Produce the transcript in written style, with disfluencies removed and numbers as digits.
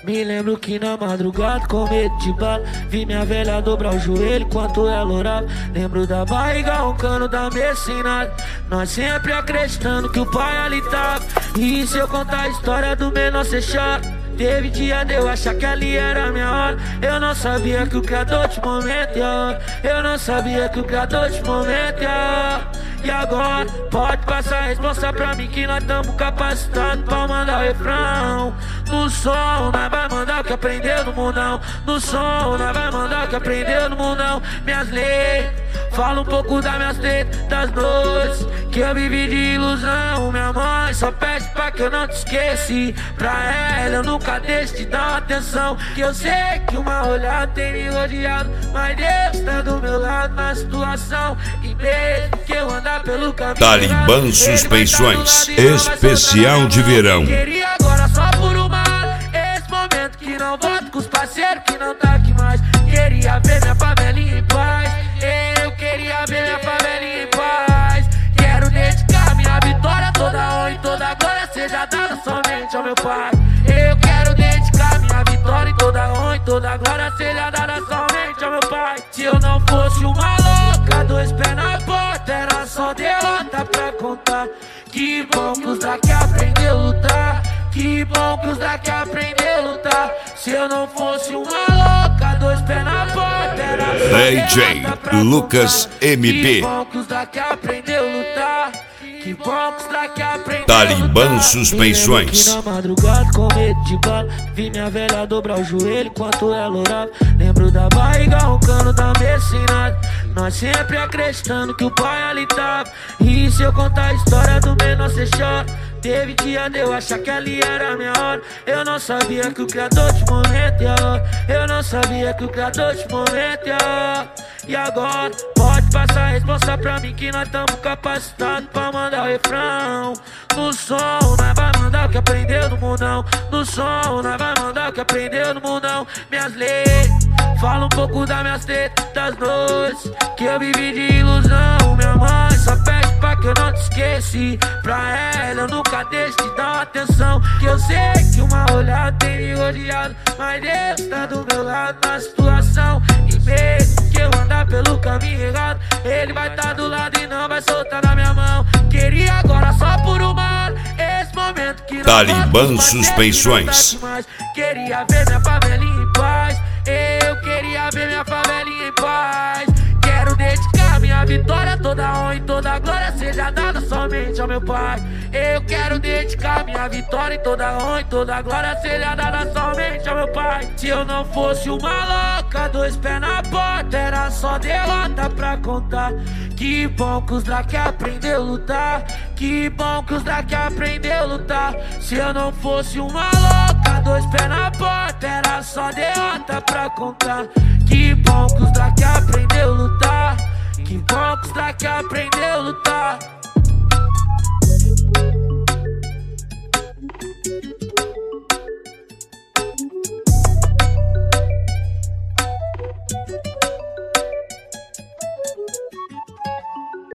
Me lembro que na madrugada, com medo de bala, vi minha velha dobrar o joelho enquanto ela orava. Lembro da barriga roncando da mesa sem nada, nós sempre acreditando que o pai ali tava. E se eu contar a história do menor, cê chora. Teve dia de eu achar que ali era a minha hora. Eu não sabia que o criador de momento é a hora. Eu não sabia que o criador de momento é a hora. E agora, pode passar a responsa pra mim que nós tamo capacitados pra mandar o refrão. No som, nós vai mandar o que aprendeu no mundão. No som, nós vai mandar o que aprendeu no mundão. Minhas leis, fala um pouco das minhas tretas, das noites que eu vivi de ilusão. Minha mãe só pede pra que eu não te esqueci. Pra ela eu nunca deixo de dar atenção. Que eu sei que uma olhada tem me rodeado, mas Deus tá do meu lado na situação. E mesmo que eu andar pelo caminho Talibã Suspensões, especial de verão. Queria agora só por uma hora, esse momento que não volto com os parceiros que não tá aqui mais. Queria ver minha favelinha em paz. Eu queria ver minha favelinha em paz. Quero dedicar minha vitória, toda honra e toda glória seja dada somente ao meu pai. Eu quero dedicar minha vitória e toda honra e toda glória seja dada somente ao meu pai. Se eu não fosse uma louca, dois pés na porta, era só derrota pra contar. Que bom que os daqui aprendeu a lutar. Que bom que os daqui aprendeu a lutar. Se eu não fosse uma louca, dois pés na porta, era só DJ Lucas MP. Que bom que os daqui aprendeu a lutar. Que bom que os daqui aprendeu Talibã Suspensões. na madrugada, com medo de bala, vi minha velha dobrar o joelho enquanto ela orava. Lembro da barriga roncando da mesa sem nada, nós sempre acreditando que o pai ali tava. E se eu contar a história do menor, cê chora. Teve dia de eu achar que ali era a minha hora. Eu não sabia que o criador de momento é a hora. Eu não sabia que o criador de momento é a hora. E agora, pode passar a responsa pra mim que nós tamo capacitados pra mandar o refrão. No som, nós vai mandar o que aprendeu no mundão. No som, nós vai mandar o que aprendeu no mundão. Minhas leis, fala um pouco das minhas tretas, das noites que eu vivi de ilusão. Minha mãe só pede pra que eu não te esqueci. Pra ela eu nunca deixo de dar atenção. Que eu sei que uma olhada tem me rodeado, mas Deus tá do meu lado na situação. E mesmo que eu andar pelo caminho errado, Ele vai tá do lado e não vai soltar na minha mão. Queria agora só por uma hora, esse momento que não Talibã Suspensões. Queria ver minha favelinha em paz. Eu queria ver minha favelinha em paz. Quero dedicar minha vitória, toda honra e toda glória seja dada somente ao meu pai. Eu quero dedicar minha vitória e toda honra e toda glória seja dada somente ao meu pai. Se eu não fosse uma louca, dois pés na porta, era só derrota pra contar. Que bom que os daqui aprendeu a lutar. Que bom que os daqui aprendeu a lutar. Se eu não fosse uma louca, dois pés na porta, era só derrota pra contar. Que bom que os daqui aprendeu a lutar. Que bom que os daqui aprendeu a lutar.